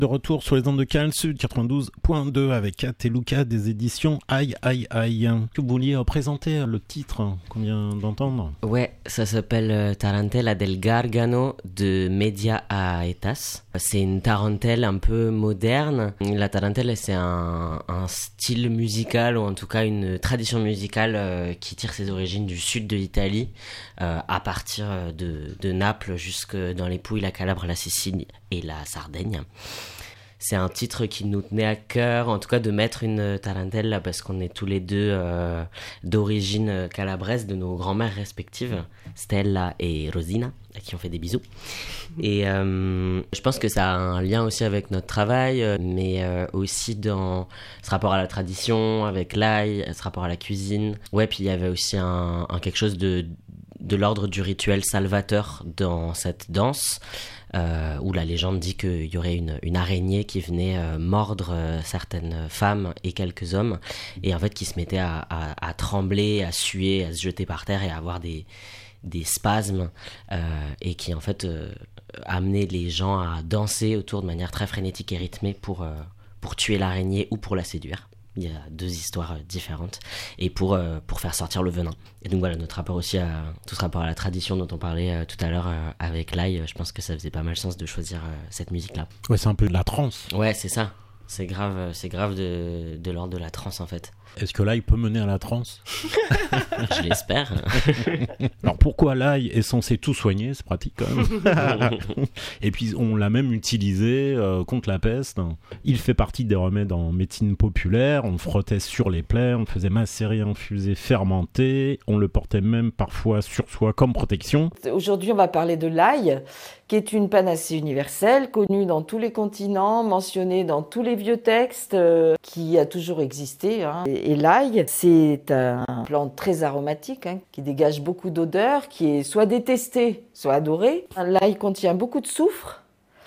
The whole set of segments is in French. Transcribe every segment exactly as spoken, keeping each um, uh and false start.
De retour sur les ondes de Canal Sud quatre-vingt-douze point deux avec Kat et Luca des éditions Aïe Aïe Aïe. Que vous vouliez présenter le titre qu'on vient d'entendre? Ouais, ça s'appelle Tarantella del Gargano de Media Aetas. C'est une tarentelle un peu moderne. La tarentelle, c'est un, un style musical, ou en tout cas une tradition musicale euh, qui tire ses origines du sud de l'Italie, euh, à partir de, de Naples jusque dans les Pouilles, la Calabre, la Sicile et la Sardaigne. C'est un titre qui nous tenait à cœur, en tout cas de mettre une tarentelle, parce qu'on est tous les deux euh, d'origine calabraise, de nos grand-mères respectives, Stella et Rosina, à qui on fait des bisous. Et euh, je pense que ça a un lien aussi avec notre travail, mais euh, aussi dans ce rapport à la tradition, avec l'ail, ce rapport à la cuisine. Ouais, puis il y avait aussi un, un quelque chose de, de l'ordre du rituel salvateur dans cette danse. Euh, où la légende dit qu'il y aurait une, une araignée qui venait euh, mordre euh, certaines femmes et quelques hommes, et en fait qui se mettait à, à, à trembler, à suer, à se jeter par terre et à avoir des, des spasmes, euh, et qui en fait euh, amenait les gens à danser autour de manière très frénétique et rythmée pour, euh, pour tuer l'araignée ou pour la séduire. Il y a deux histoires différentes, et pour, euh, pour faire sortir le venin. Et donc voilà, notre rapport aussi à tout ce rapport à la tradition dont on parlait euh, tout à l'heure euh, avec l'ail, je pense que ça faisait pas mal sens de choisir euh, cette musique-là. Ouais, c'est un peu de la trance. Ouais, c'est ça. C'est grave, c'est grave de, de l'ordre de la trance en fait. Est-ce que l'ail peut mener à la transe? Je l'espère. Alors pourquoi l'ail est censé tout soigner? C'est pratique quand même. Et puis on l'a même utilisé euh, contre la peste. Il fait partie des remèdes en médecine populaire. On le frottait sur les plaies, on le faisait macérer, infuser, fermenter. On le portait même parfois sur soi comme protection. Aujourd'hui on va parler de l'ail, qui est une panacée universelle, connue dans tous les continents, mentionnée dans tous les vieux textes, euh, qui a toujours existé. Hein. Et, et l'ail, c'est un plante très aromatique, hein, qui dégage beaucoup d'odeurs, qui est soit détesté, soit adoré. L'ail contient beaucoup de soufre,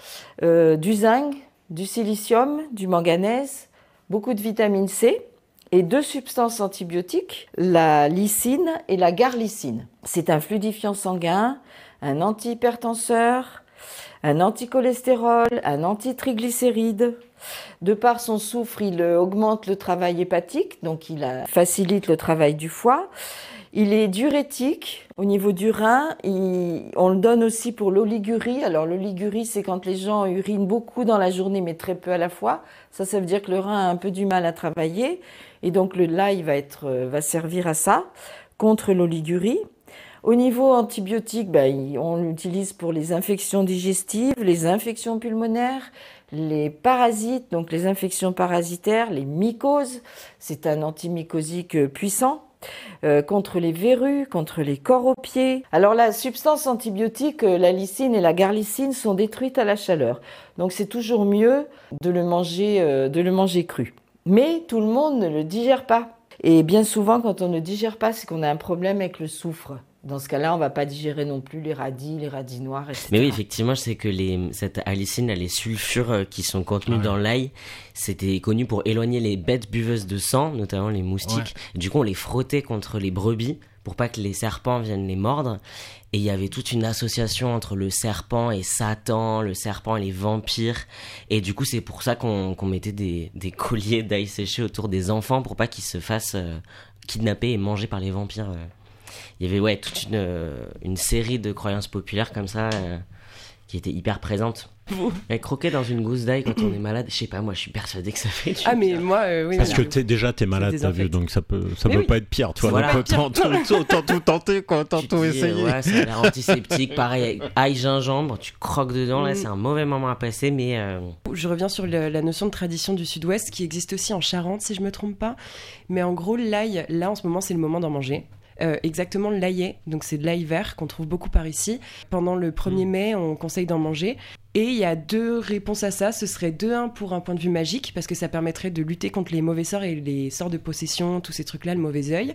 euh, du zinc, du silicium, du manganèse, beaucoup de vitamine C et deux substances antibiotiques, la lysine et la garlicine. C'est un fluidifiant sanguin, un antihypertenseur, un anticholestérol, un antitriglycéride. De par son soufre, il augmente le travail hépatique, donc il facilite le travail du foie. Il est diurétique au niveau du rein. Il, on le donne aussi pour l'oligurie. Alors l'oligurie, c'est quand les gens urinent beaucoup dans la journée, mais très peu à la fois. Ça, ça veut dire que le rein a un peu du mal à travailler. Et donc le l'ail va, être, va servir à ça, contre l'oligurie. Au niveau antibiotique, ben, on l'utilise pour les infections digestives, les infections pulmonaires, les parasites, donc les infections parasitaires, les mycoses. C'est un antimycosique puissant. Euh, contre les verrues, contre les corps aux pieds. Alors la substance antibiotique, la lysine et la garlicine sont détruites à la chaleur. Donc c'est toujours mieux de le manger, euh, de le manger cru. Mais tout le monde ne le digère pas. Et bien souvent, quand on ne digère pas, c'est qu'on a un problème avec le soufre. Dans ce cas-là, on ne va pas digérer non plus les radis, les radis noirs, et cetera. Mais oui, effectivement, je sais que les, cette allicine, les sulfures qui sont contenus ouais. dans l'ail, c'était connu pour éloigner les bêtes buveuses de sang, notamment les moustiques. Ouais. Du coup, on les frottait contre les brebis pour pas que les serpents viennent les mordre. Et il y avait toute une association entre le serpent et Satan, le serpent et les vampires. Et du coup, c'est pour ça qu'on, qu'on mettait des, des colliers d'ail séché autour des enfants pour pas qu'ils se fassent euh, kidnapper et manger par les vampires. Euh. Il y avait ouais, toute une, euh, une série de croyances populaires comme ça euh, qui étaient hyper présentes. Et croquer dans une gousse d'ail quand on est malade, je sais pas, moi je suis persuadé que ça fait du Ah, mais bien. moi, euh, oui. Parce que t'es, déjà t'es malade, t'as vu, donc ça peut, ça peut oui. pas être pire, tu vois. Voilà. Donc autant tout, autant tout tenter, quoi, autant tout dis, essayer. Ouais, ça a l'air antiseptique, pareil, ail, gingembre, tu croques dedans, là, c'est un mauvais moment à passer, mais. Euh... Je reviens sur le, la notion de tradition du Sud-Ouest qui existe aussi en Charente, si je me trompe pas. Mais en gros, l'ail, là en ce moment, c'est le moment d'en manger. Euh, exactement le l'aillet, donc c'est de l'ail vert qu'on trouve beaucoup par ici. Pendant le premier mai, on conseille d'en manger. Et il y a deux réponses à ça. Ce serait de un pour un point de vue magique, parce que ça permettrait de lutter contre les mauvais sorts et les sorts de possession, tous ces trucs-là, le mauvais œil.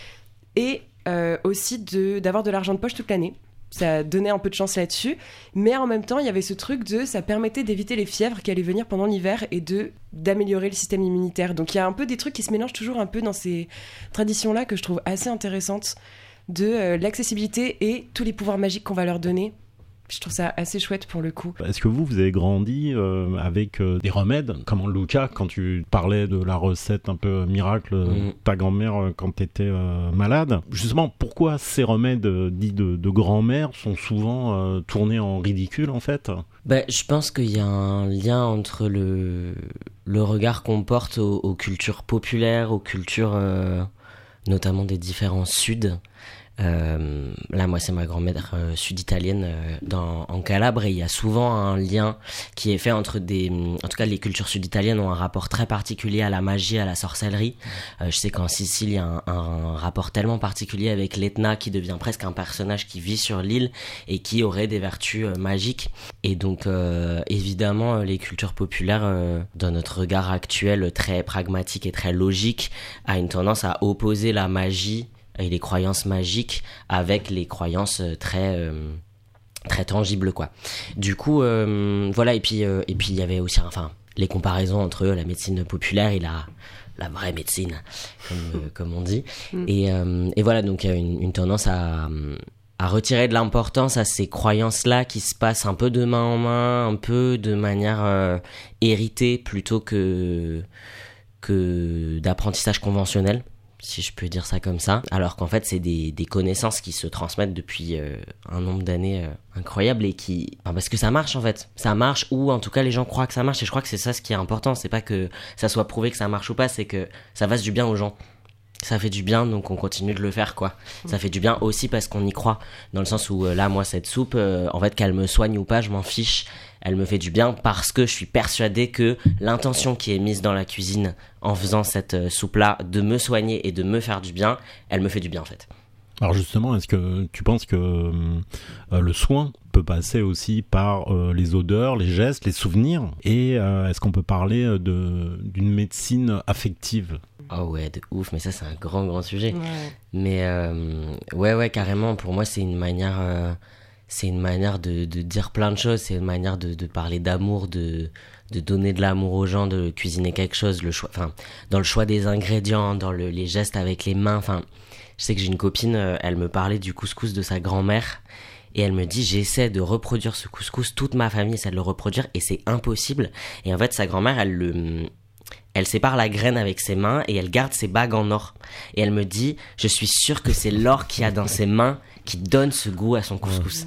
Et euh, aussi de, d'avoir de l'argent de poche toute l'année. Ça donnait un peu de chance là-dessus, mais en même temps, il y avait ce truc de ça permettait d'éviter les fièvres qui allaient venir pendant l'hiver et de d'améliorer le système immunitaire. Donc il y a un peu des trucs qui se mélangent toujours un peu dans ces traditions-là que je trouve assez intéressantes, de euh, l'accessibilité et tous les pouvoirs magiques qu'on va leur donner Je trouve ça assez chouette pour le coup. Est-ce que vous, vous avez grandi euh, avec euh, des remèdes, comme Lucas, quand tu parlais de la recette un peu miracle de mmh. ta grand-mère euh, quand tu étais euh, malade? Justement, pourquoi ces remèdes euh, dits de, de grand-mère sont souvent euh, tournés en ridicule, en fait? Ben, je pense qu'il y a un lien entre le, le regard qu'on porte aux, aux cultures populaires, aux cultures euh, notamment des différents suds. Euh, là, moi, c'est ma grand-mère euh, sud-italienne euh, dans, en Calabre, et il y a souvent un lien qui est fait entre des... En tout cas, les cultures sud-italiennes ont un rapport très particulier à la magie, à la sorcellerie. Euh, je sais qu'en Sicile, il y a un, un rapport tellement particulier avec l'Etna, qui devient presque un personnage qui vit sur l'île et qui aurait des vertus euh, magiques. Et donc, euh, évidemment, les cultures populaires, euh, dans notre regard actuel très pragmatique et très logique, a une tendance à opposer la magie et les croyances magiques avec les croyances très euh, très tangibles, quoi. Du coup euh, voilà, et puis euh, et puis il y avait aussi enfin les comparaisons entre la médecine populaire et la la vraie médecine, comme euh, comme on dit. Mm. Et euh, et voilà, donc il y a une, une tendance à à retirer de l'importance à ces croyances-là qui se passent un peu de main en main, un peu de manière euh, héritée plutôt que que d'apprentissage conventionnel, si je peux dire ça comme ça, alors qu'en fait c'est des, des connaissances qui se transmettent depuis euh, un nombre d'années euh, incroyable, et qui... Enfin, parce que ça marche en fait, ça marche, ou en tout cas les gens croient que ça marche, et je crois que c'est ça ce qui est important, c'est pas que ça soit prouvé que ça marche ou pas, c'est que ça fasse du bien aux gens. Ça fait du bien, donc on continue de le faire, quoi. Ça fait du bien aussi parce qu'on y croit, dans le sens où euh, là, moi, cette soupe, euh, en fait, qu'elle me soigne ou pas, je m'en fiche. Elle me fait du bien parce que je suis persuadé que l'intention qui est mise dans la cuisine en faisant cette euh, soupe-là, de me soigner et de me faire du bien, elle me fait du bien, en fait. Alors justement, est-ce que tu penses que euh, le soin peut passer aussi par euh, les odeurs, les gestes, les souvenirs, et euh, est-ce qu'on peut parler de, d'une médecine affective? Oh ouais, de ouf, mais ça c'est un grand grand sujet. Ouais. Mais euh, ouais ouais, carrément, pour moi c'est une manière, euh, c'est une manière de, de dire plein de choses, c'est une manière de, de parler d'amour, de, de donner de l'amour aux gens, de cuisiner quelque chose, le choix, enfin, dans le choix des ingrédients, dans le, les gestes avec les mains, enfin... Je sais que j'ai une copine, elle me parlait du couscous de sa grand-mère, et elle me dit j'essaie de reproduire ce couscous, toute ma famille essaie de le reproduire et c'est impossible. Et en fait sa grand-mère, elle le, elle sépare la graine avec ses mains et elle garde ses bagues en or. Et elle me dit je suis sûre que c'est l'or qu'il y a dans ses mains qui donne ce goût à son couscous.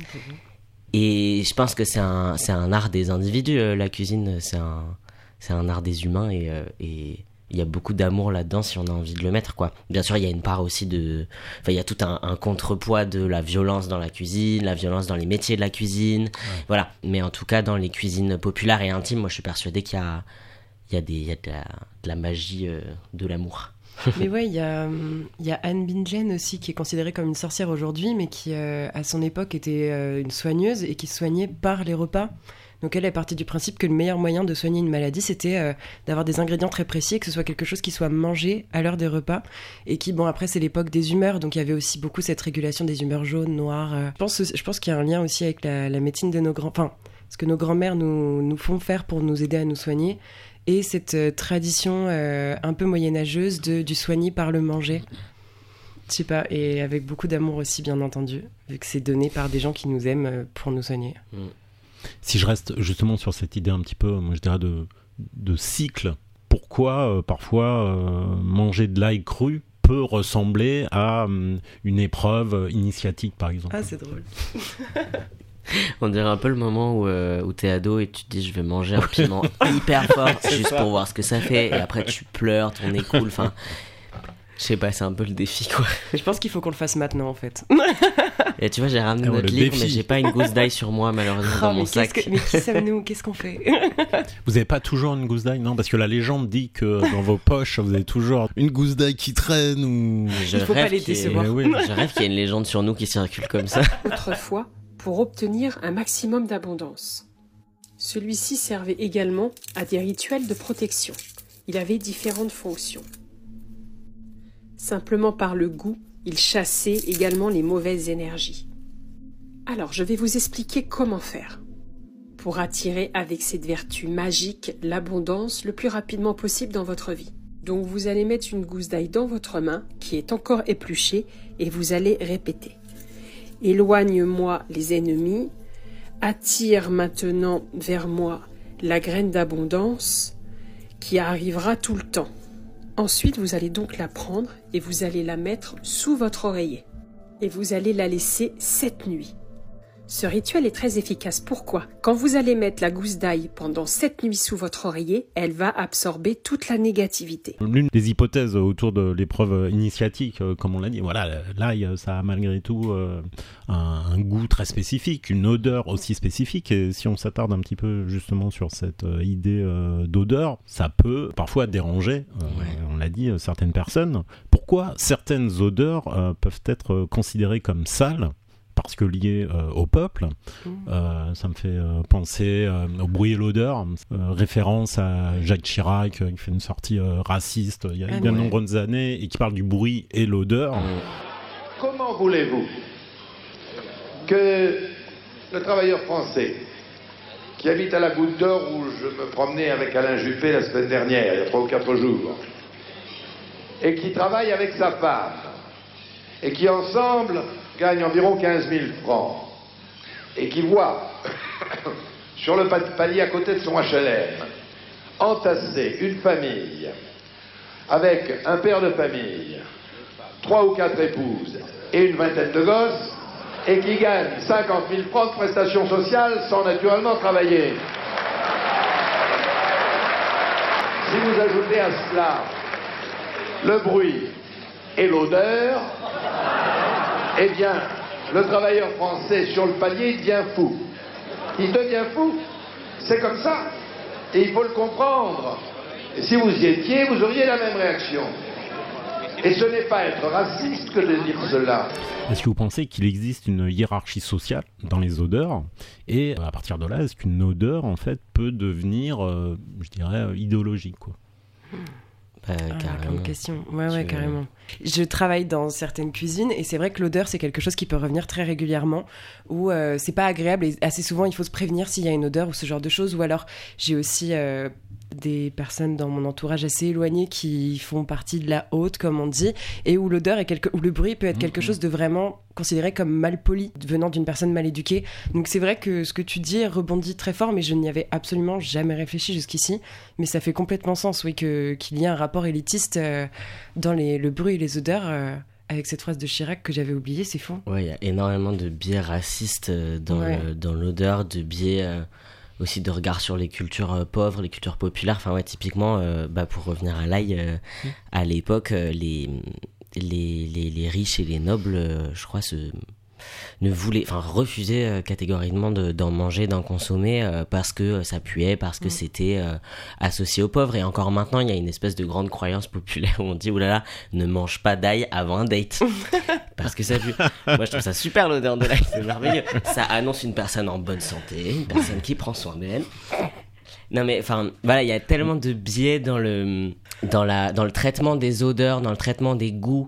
Et je pense que c'est un, c'est un art des individus, la cuisine, c'est un, c'est un art des humains, et, et il y a beaucoup d'amour là-dedans si on a envie de le mettre, quoi. Bien sûr, il y a une part aussi de... Enfin, il y a tout un, un contrepoids de la violence dans la cuisine, la violence dans les métiers de la cuisine, ouais. Voilà. Mais en tout cas, dans les cuisines populaires et intimes, moi, je suis persuadée qu'il y a, il y a, des, il y a de, la, de la magie, euh, de l'amour. Mais ouais, il y a, il y a Anne Bingen aussi, qui est considérée comme une sorcière aujourd'hui, mais qui, euh, à son époque, était euh, une soigneuse et qui soignait par les repas. Donc elle est partie du principe que le meilleur moyen de soigner une maladie, c'était euh, d'avoir des ingrédients très précis, et que ce soit quelque chose qui soit mangé à l'heure des repas, et qui, bon, après c'est l'époque des humeurs, donc il y avait aussi beaucoup cette régulation des humeurs jaunes, noires. Euh. Je pense, je pense qu'il y a un lien aussi avec la, la médecine de nos grands... Enfin, ce que nos grands-mères nous, nous font faire pour nous aider à nous soigner, et cette euh, tradition euh, un peu moyenâgeuse de, du soigner par le manger. Je sais pas, et avec beaucoup d'amour aussi, bien entendu, vu que c'est donné par des gens qui nous aiment euh, pour nous soigner. Mm. Si je reste justement sur cette idée un petit peu, moi je dirais de, de cycle, pourquoi euh, parfois euh, manger de l'ail cru peut ressembler à euh, une épreuve initiatique, par exemple? Ah, c'est drôle. On dirait un peu le moment où, euh, où t'es ado et tu te dis je vais manger un piment hyper fort juste ça. Pour voir ce que ça fait, et après tu pleures, ton nez coule, enfin... Je sais pas, c'est un peu le défi, quoi. Je pense qu'il faut qu'on le fasse maintenant, en fait. Et tu vois, j'ai ramené ah, notre livre, défi. Mais j'ai pas une gousse d'ail sur moi, malheureusement, oh, dans mon sac. Que, mais qui sommes-nous? Qu'est-ce qu'on fait? Vous avez pas toujours une gousse d'ail? Non, parce que la légende dit que dans vos poches, vous avez toujours une gousse d'ail qui traîne ou... Je Il faut pas les ait... décevoir. Oui. Je rêve qu'il y ait une légende sur nous qui circule comme ça. Autrefois, pour obtenir un maximum d'abondance. Celui-ci servait également à des rituels de protection. Il avait différentes fonctions. Simplement par le goût, il chassait également les mauvaises énergies. Alors, je vais vous expliquer comment faire pour attirer avec cette vertu magique l'abondance le plus rapidement possible dans votre vie. Donc, vous allez mettre une gousse d'ail dans votre main qui est encore épluchée et vous allez répéter « Éloigne-moi les ennemis, attire maintenant vers moi la graine d'abondance qui arrivera tout le temps. Ensuite, vous allez donc la prendre et vous allez la mettre sous votre oreiller. Et vous allez la laisser sept nuits. Ce rituel est très efficace. Pourquoi ? Quand vous allez mettre la gousse d'ail pendant sept nuits sous votre oreiller, elle va absorber toute la négativité. L'une des hypothèses autour de l'épreuve initiatique, comme on l'a dit, voilà, l'ail, ça a malgré tout euh, un, un goût très spécifique, une odeur aussi spécifique. Et si on s'attarde un petit peu justement sur cette euh, idée euh, d'odeur, ça peut parfois déranger, euh, ouais. on l'a dit, certaines personnes. Pourquoi certaines odeurs euh, peuvent être considérées comme sales ? Parce que lié euh, au peuple, euh, ça me fait euh, penser euh, au bruit et l'odeur, euh, référence à Jacques Chirac euh, qui fait une sortie euh, raciste il y a ah, bien de ouais. nombreuses années et qui parle du bruit et l'odeur. Comment voulez-vous que le travailleur français qui habite à la Goutte d'Or où je me promenais avec Alain Juppé la semaine dernière, il y a trois ou quatre jours, et qui travaille avec sa femme, et qui ensemble gagne environ quinze mille francs, et qui voit sur le palier à côté de son H L M entasser une famille avec un père de famille, trois ou quatre épouses et une vingtaine de gosses, et qui gagne cinquante mille francs de prestations sociales sans naturellement travailler. Si vous ajoutez à cela le bruit et l'odeur, eh bien, le travailleur français sur le palier devient fou. Il devient fou. C'est comme ça. Et il faut le comprendre. Et si vous y étiez, vous auriez la même réaction. Et ce n'est pas être raciste que de dire cela. Est-ce que vous pensez qu'il existe une hiérarchie sociale dans les odeurs ? Et à partir de là, est-ce qu'une odeur, en fait, peut devenir, euh, je dirais, idéologique, quoi ? Bah, ah, carrément. Comme question. Ouais, ouais, carrément. Je travaille dans certaines cuisines et c'est vrai que l'odeur, c'est quelque chose qui peut revenir très régulièrement, où euh, c'est pas agréable et assez souvent, il faut se prévenir s'il y a une odeur ou ce genre de choses. Ou alors, j'ai aussi euh, des personnes dans mon entourage assez éloignées qui font partie de la haute, comme on dit, et où l'odeur est quelque... où le bruit peut être quelque mmh. chose de vraiment considéré comme mal poli, venant d'une personne mal éduquée. Donc c'est vrai que ce que tu dis rebondit très fort, mais je n'y avais absolument jamais réfléchi jusqu'ici. Mais ça fait complètement sens, oui, que, qu'il y ait un rapport élitiste euh, dans les, le bruit et les odeurs, euh, avec cette phrase de Chirac que j'avais oubliée, c'est fou. Ouais, il y a énormément de biais racistes dans, ouais. le, dans l'odeur, de biais euh, aussi de regard sur les cultures euh, pauvres, les cultures populaires. Enfin ouais, typiquement, euh, bah, pour revenir à l'ail, euh, mmh. à l'époque, euh, les... Les, les, les riches et les nobles, euh, je crois, se, ne voulaient, enfin, refusaient euh, catégoriquement de, d'en manger, d'en consommer euh, parce que euh, ça puait, parce que mmh. c'était euh, associé aux pauvres. Et encore maintenant, il y a une espèce de grande croyance populaire où on dit, oulala, ne mange pas d'ail avant un date. Parce que ça pue. Moi, je trouve ça super, l'odeur de l'ail, c'est merveilleux. Ça annonce une personne en bonne santé, une personne qui prend soin d'elle. Non mais enfin voilà, il y a tellement de biais dans le dans la dans le traitement des odeurs, dans le traitement des goûts.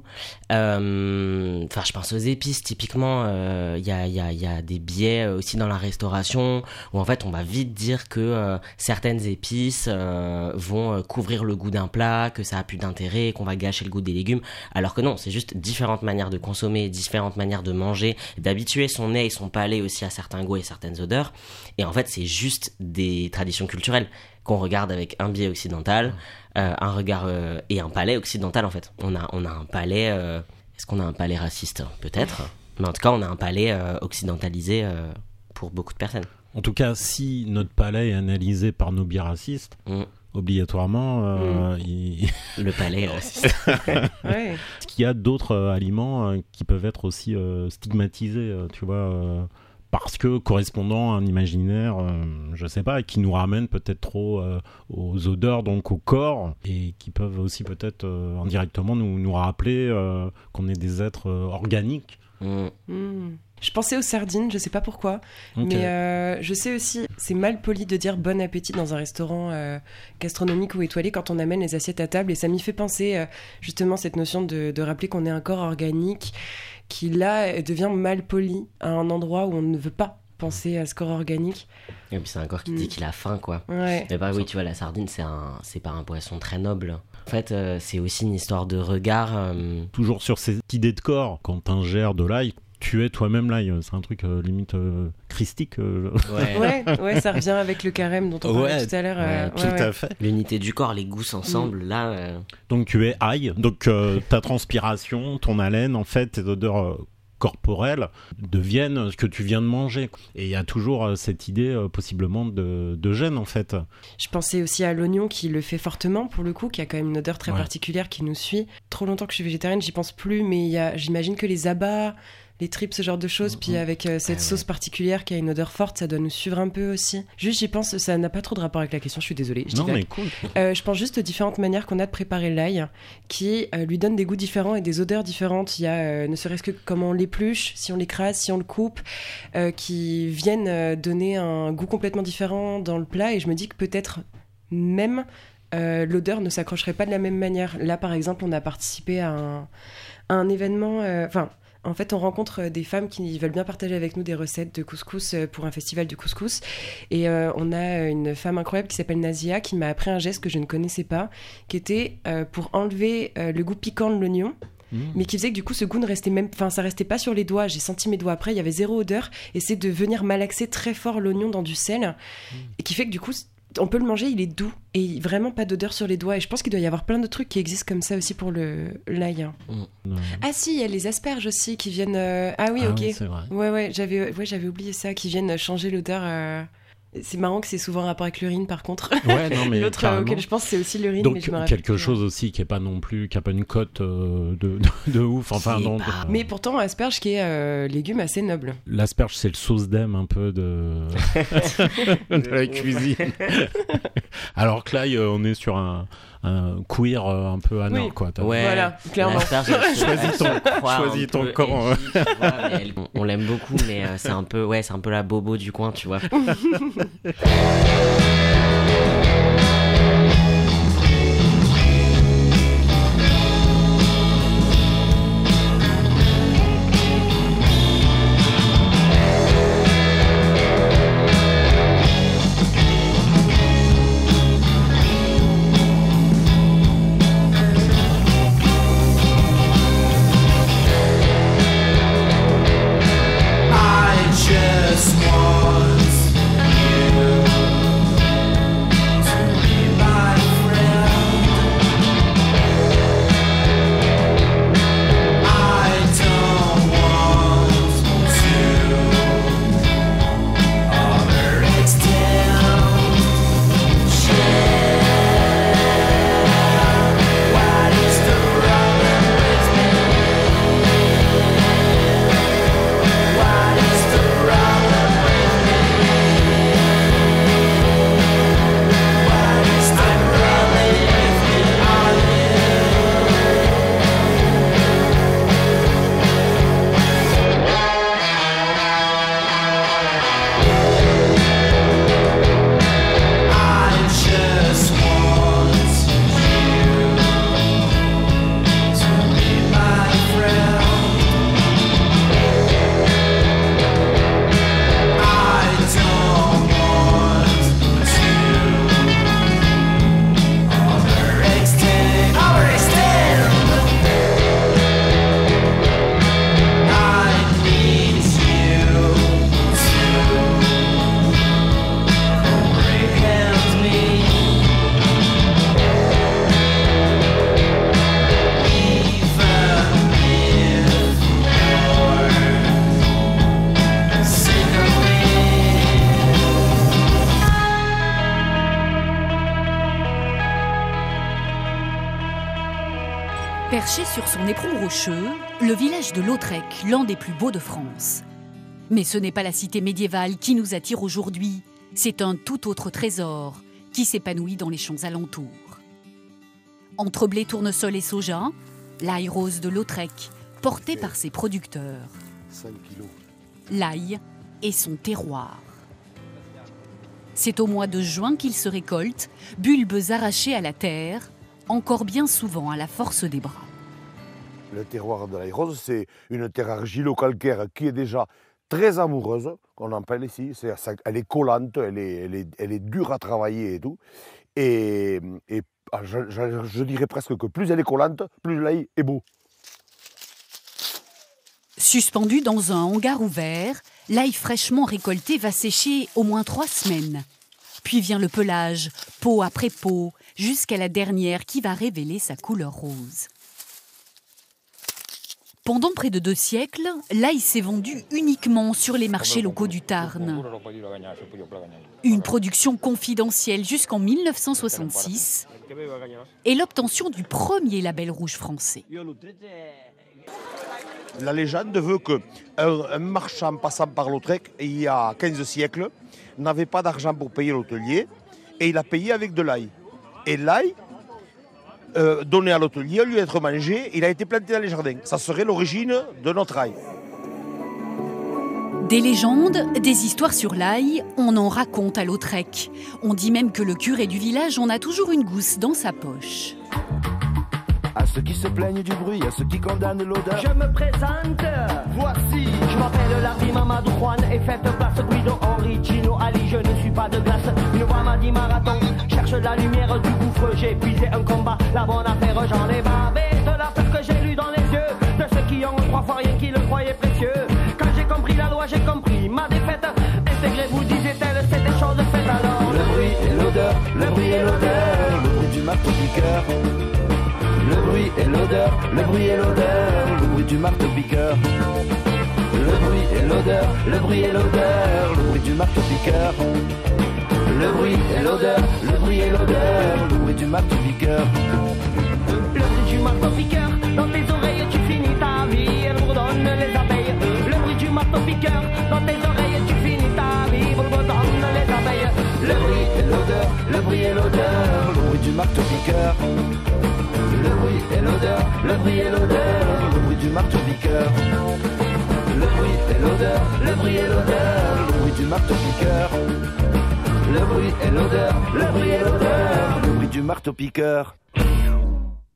Euh, enfin, je pense aux épices typiquement. Il euh, y a il y a il y a des biais aussi dans la restauration où en fait on va vite dire que euh, certaines épices euh, vont couvrir le goût d'un plat, que ça a plus d'intérêt, qu'on va gâcher le goût des légumes. Alors que non, c'est juste différentes manières de consommer, différentes manières de manger, d'habituer son nez et son palais aussi à certains goûts et certaines odeurs. Et en fait, c'est juste des traditions culturelles qu'on regarde avec un biais occidental, euh, un regard euh, et un palais occidental en fait. On a on a un palais. Euh, est-ce qu'on a un palais raciste ? Peut-être, mais en tout cas, on a un palais euh, occidentalisé euh, pour beaucoup de personnes. En tout cas, si notre palais est analysé par nos biais racistes, mm. obligatoirement, euh, mm. il... le palais est raciste. Ouais. Est-ce qu'il y a d'autres euh, aliments euh, qui peuvent être aussi euh, stigmatisés, euh, tu vois euh... parce que correspondant à un imaginaire, euh, je sais pas, qui nous ramène peut-être trop euh, aux odeurs, donc au corps, et qui peuvent aussi peut-être euh, indirectement nous, nous rappeler euh, qu'on est des êtres euh, organiques. Mmh. Mmh. Je pensais aux sardines, je sais pas pourquoi, okay. mais euh, je sais aussi, c'est mal poli de dire bon appétit dans un restaurant euh, gastronomique ou étoilé quand on amène les assiettes à table, et ça m'y fait penser euh, justement cette notion de, de rappeler qu'on est un corps organique qui là devient mal poli à un endroit où on ne veut pas penser à ce corps organique. Et puis c'est un corps qui mmh. dit qu'il a faim, quoi. Ouais. Mais bah oui, tu vois, la sardine, c'est, un, c'est pas un poisson très noble. En fait, euh, c'est aussi une histoire de regard. Euh... Toujours sur cette idée de corps, quand t'ingères de l'ail, tu es toi-même l'ail. C'est un truc euh, limite euh, christique. Euh. Ouais. ouais, ouais, ça revient avec le carême dont on parlait Ouais, tout à l'heure. ouais, euh, tout ouais, à ouais. fait. L'unité du corps, les goûts ensemble, mm. là... Euh... Donc tu es ail, donc euh, ta transpiration, ton haleine, en fait, tes odeurs euh, corporelles deviennent ce que tu viens de manger. Et il y a toujours euh, cette idée euh, possiblement de, de gène, en fait. Je pensais aussi à l'oignon qui le fait fortement, pour le coup, qui a quand même une odeur très ouais. particulière qui nous suit. Trop longtemps que je suis végétarienne, j'y pense plus, mais y a, j'imagine que les abats... les tripes, ce genre de choses, mmh. puis avec euh, cette ah, sauce ouais. particulière qui a une odeur forte, ça doit nous suivre un peu aussi. Juste, j'y pense, ça n'a pas trop de rapport avec la question, je suis désolée. Je non, mais cool. Euh, je pense juste aux différentes manières qu'on a de préparer l'ail, qui euh, lui donnent des goûts différents et des odeurs différentes. Il y a, euh, ne serait-ce que comment on l'épluche, si on l'écrase, si on le coupe, euh, qui viennent euh, donner un goût complètement différent dans le plat, et je me dis que peut-être même euh, l'odeur ne s'accrocherait pas de la même manière. Là, par exemple, on a participé à un, à un événement... Enfin... Euh, En fait, on rencontre des femmes qui veulent bien partager avec nous des recettes de couscous pour un festival de couscous. Et euh, on a une femme incroyable qui s'appelle Nazia qui m'a appris un geste que je ne connaissais pas, qui était euh, pour enlever euh, le goût piquant de l'oignon. Mmh. Mais qui faisait que du coup ce goût ne restait même, enfin ça restait pas sur les doigts. J'ai senti mes doigts après, il y avait zéro odeur, et c'est de venir malaxer très fort l'oignon dans du sel, mmh. et qui fait que du coup on peut le manger, il est doux et vraiment pas d'odeur sur les doigts. Et je pense qu'il doit y avoir plein de trucs qui existent comme ça aussi pour le l'ail. Mmh. Ah si, il y a les asperges aussi qui viennent. Euh... Ah oui, ah ok. Oui, c'est vrai. Ouais, ouais, j'avais, ouais, j'avais oublié ça, qui viennent changer l'odeur. Euh... C'est marrant que c'est souvent un rapport avec l'urine, par contre. Ouais, non, mais l'autre euh, auquel je pense, c'est aussi l'urine. Donc mais je me quelque plus. chose aussi qui est pas non plus, qui a pas une cote euh, de, de, de ouf. Enfin, non, pas... de... Mais pourtant, asperge qui est euh, légume assez noble. L'asperge, c'est le sauce d'aime un peu de, de la cuisine. Alors que là, on est sur un, un queer un peu anal, oui. quoi. Ouais, voilà, clairement. Choisis ton, choisis ton camp. Edgy, tu vois, elle, on, on l'aime beaucoup, mais euh, c'est un peu, ouais, c'est un peu la bobo du coin, tu vois. Perché sur son éperon rocheux, le village de Lautrec, l'un des plus beaux de France. Mais ce n'est pas la cité médiévale qui nous attire aujourd'hui, c'est un tout autre trésor qui s'épanouit dans les champs alentours. Entre blé, tournesol et soja, l'ail rose de Lautrec, porté par ses producteurs. L'ail est son terroir. C'est au mois de juin qu'il se récolte, bulbes arrachées à la terre, encore bien souvent à la force des bras. Le terroir de l'ail rose, c'est une terre argilo-calcaire qui est déjà très amoureuse, qu'on appelle ici. C'est, elle est collante, elle est, elle, est, elle est dure à travailler et tout. Et, et je, je, je dirais presque que plus elle est collante, plus l'ail est beau. Suspendu dans un hangar ouvert, l'ail fraîchement récolté va sécher au moins trois semaines. Puis vient le pelage, peau après peau, jusqu'à la dernière qui va révéler sa couleur rose. Pendant près de deux siècles, l'ail s'est vendu uniquement sur les marchés locaux du Tarn. Une production confidentielle jusqu'en mille neuf cent soixante-six et l'obtention du premier label rouge français. La légende veut qu'un un marchand passant par Lautrec, il y a quinze siècles, n'avait pas d'argent pour payer l'hôtelier et il a payé avec de l'ail. Et l'ail, euh, donné à l'hôtelier, au lieu d'être mangé, il a été planté dans les jardins. Ça serait l'origine de notre ail. Des légendes, des histoires sur l'ail, on en raconte à Lautrec. On dit même que le curé du village en a toujours une gousse dans sa poche. À ceux qui se plaignent du bruit, à ceux qui condamnent l'odeur. Je me présente, voici. Je m'appelle Larry Mamadou Juan et faites place Guido Origino Ali. Je ne suis pas de glace, une voix m'a dit marathon. Cherche la lumière du gouffre, j'ai épuisé un combat. La bonne affaire, j'en ai bavé de la peur que j'ai lu dans les yeux de ceux qui ont trois fois rien qui le croyaient précieux. Quand j'ai compris la loi, j'ai compris ma défaite. Intégrez-vous, disait-elle, c'est des choses faites alors. Le bruit et l'odeur, le bruit et l'odeur, le bruit du marteau-piqueur. Le bruit et l'odeur, le bruit et l'odeur, le bruit du marteau-piqueur. Le bruit et l'odeur, le bruit et l'odeur, le bruit du marteau-piqueur. Le bruit et l'odeur, le bruit et l'odeur, le bruit du marteau-piqueur. Le bruit du marteau-piqueur, dans tes oreilles tu finis ta vie, elle bourdonne les abeilles. Le bruit du marteau-piqueur, dans tes oreilles tu finis ta vie, elle bourdonne les abeilles. Le bruit et l'odeur, le bruit et l'odeur, le bruit du marteau-piqueur. Le bruit et l'odeur, le bruit et l'odeur, le bruit du marteau-piqueur. Le bruit et l'odeur, le bruit et l'odeur, le bruit du marteau-piqueur. Le bruit et l'odeur, le bruit et l'odeur, le bruit du marteau-piqueur.